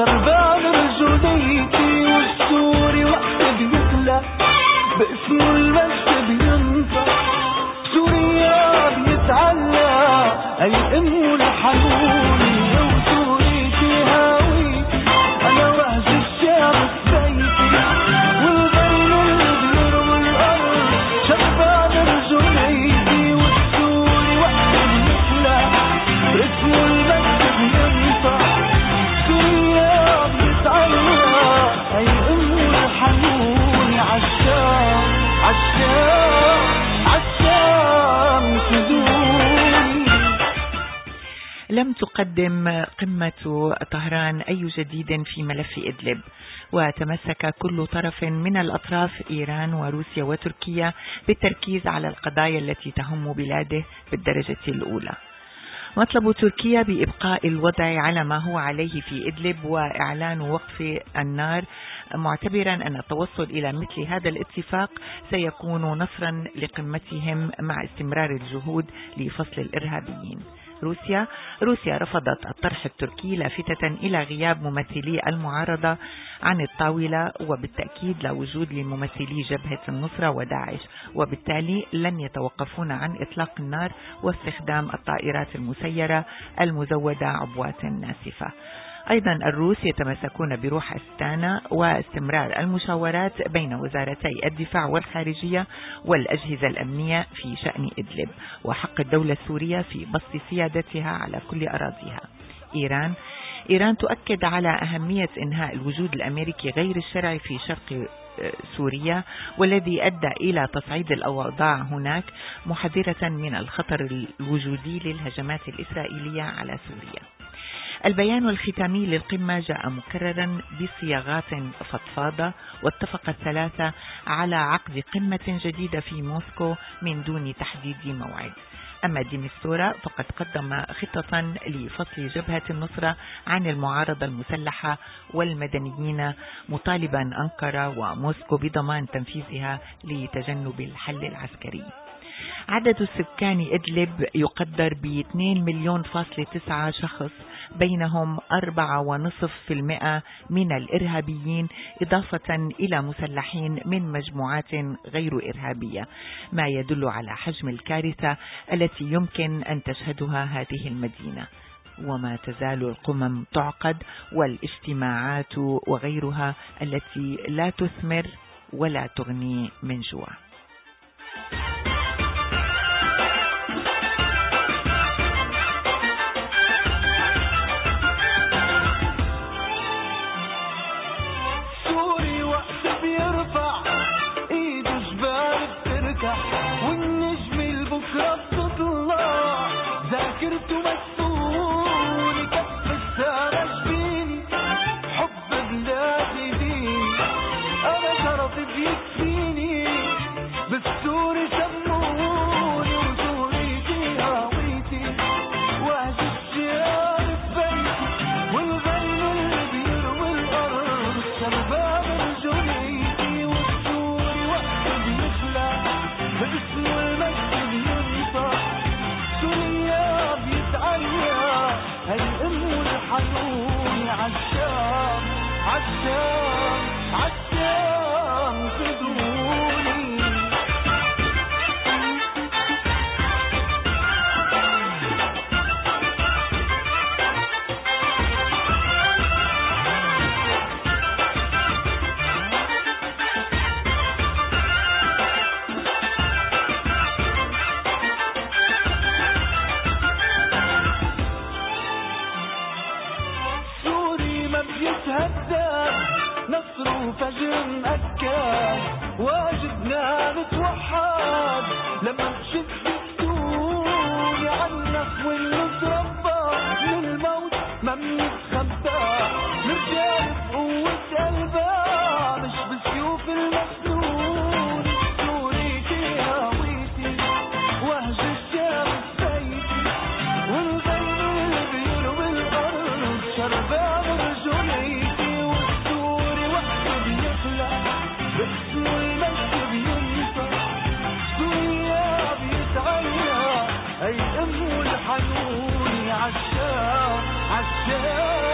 شربان رجوليتي والسوري وقت بيطلع باسمه المجد بينطق سوريا بيتعلق الام والحنوني وسوريتي هاوي انا وهج الشعب السيفي والغير اللي بيروي الارض شربان رجوليتي والسوري وقت بيطلع باسمه المجد بينطق سوريا بيتعلق الام والحنوني عالشام لم تقدم قمة طهران أي جديد في ملف إدلب، وتمسك كل طرف من الأطراف إيران وروسيا وتركيا بالتركيز على القضايا التي تهم بلاده بالدرجة الأولى. مطلب تركيا بإبقاء الوضع على ما هو عليه في إدلب وإعلان وقف النار، معتبرا أن التوصل إلى مثل هذا الاتفاق سيكون نصرا لقمتهم مع استمرار الجهود لفصل الإرهابيين. روسيا رفضت الطرح التركي لافتة إلى غياب ممثلي المعارضة عن الطاولة، وبالتأكيد لا وجود لممثلي جبهة النصرة وداعش، وبالتالي لن يتوقفون عن إطلاق النار واستخدام الطائرات المسيرة المزودة عبوات ناسفة. أيضا الروس يتمسكون بروح أستانا واستمرار المشاورات بين وزارتي الدفاع والخارجية والأجهزة الأمنية في شأن إدلب وحق الدولة السورية في بسط سيادتها على كل أراضيها. إيران تؤكد على أهمية إنهاء الوجود الأمريكي غير الشرعي في شرق سوريا والذي أدى إلى تصعيد الأوضاع هناك، محذرة من الخطر الوجودي للهجمات الإسرائيلية على سوريا. البيان الختامي للقمة جاء مكررا بصياغات فضفاضة، واتفق الثلاثة على عقد قمة جديدة في موسكو من دون تحديد موعد. أما ديمستورا فقد قدم خطة لفصل جبهة النصرة عن المعارضة المسلحة والمدنيين، مطالبا أنقرة وموسكو بضمان تنفيذها لتجنب الحل العسكري. عدد السكان إدلب يقدر ب2.9 مليون شخص، بينهم 4.5% من الإرهابيين، إضافة إلى مسلحين من مجموعات غير إرهابية، ما يدل على حجم الكارثة التي يمكن أن تشهدها هذه المدينة. وما تزال القمم تعقد والاجتماعات وغيرها التي لا تثمر ولا تغني من جوع. والنجم البكرة بتطلع ذاكرته مسؤولي كف السارة جبيني حب بلادي ديني أنا شرفي بيكفيني بالسوري سموني وسوريتي هاويتي وهج الشعر ببيتي والغيم اللي بيروي الأرض شربان رجوليتي والسوري وقت بيخلع باسمه المجد بينطق سوريا بيتعلق هالام والحنون عالشام فدوني. نصر وفجر مأكد واجبنا نتوحد لما نشد السوري عنك والنصربى من الموت ما بنتخبى نرجع بقوة قلبها مش بالسيوف المسنون سوريتي هاويتي وهج الشام السيفي والغيم اللي بيروي الأرض شربان رجوليتي والسوري وقت بيخلع باسمه المجد بينطق سوريا بيتعلق الام والحنون عالشام